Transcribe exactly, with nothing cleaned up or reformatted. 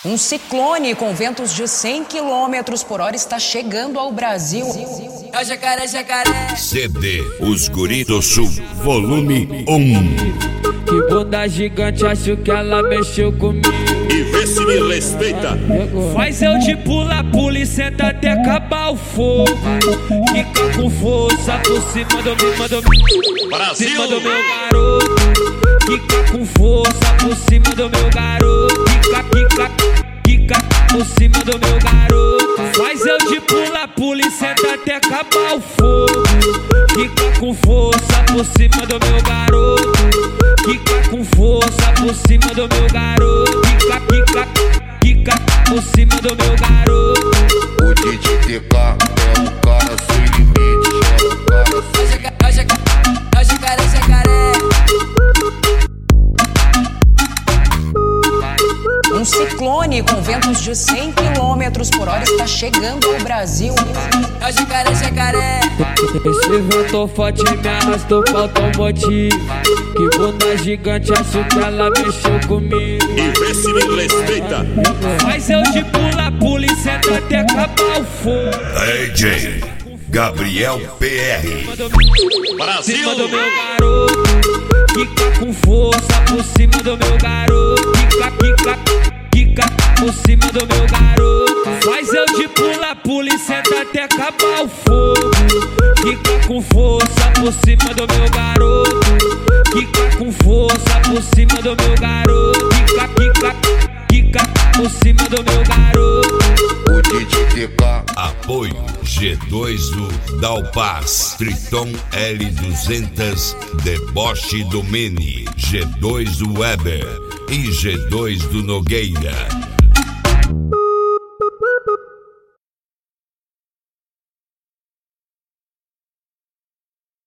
Um ciclone com ventos de cem quilômetros por hora está chegando ao Brasil. É o jacaré, jacaré. C D Os Guri do Sul, volume um. Que bunda gigante, acho que ela mexeu comigo. E vê se me respeita. Faz eu de pula, pula e senta até acabar o fogo. Fica com força por cima do meu, manda Brasil. cima do meu garoto. Fica com força por cima do meu garoto. Fica, fica, fica por cima do meu garoto. Faz eu de pula, pula e senta até acabar o fogo. Fica com força por cima do meu garoto. Fica com força por cima do meu garoto. Fica, fica, fica por cima do meu garoto. O D J T K é o cara sem limite. É o cara sem limite. É o jacaré, é o jacaré, jacaré. Um ciclone com ventos de cem quilômetros por hora está chegando ao Brasil. É o jacaré, jacaré. Esse vento forte me arrastou pra automotivo. Que bunda gigante, acho que ela mexeu comigo. E vê se me respeita. Faz eu de pula, pula e senta até acabar o fogo. D J Gabriel P R. Brasil. Cima do meu garoto. Fica com força por cima do meu garoto. Fica, fica, fica por cima do meu garoto. Faz eu de pula, pula e senta até acabar o fogo. Fica com força por cima do meu garoto. Fica com força por cima do meu garoto. Fica, fica, fica por cima do meu garoto. O D J T K. Apoio G dois do Dalpaz, Triton L duzentos, Deboche do Mini, G dois do Weber e G dois do Nogueira.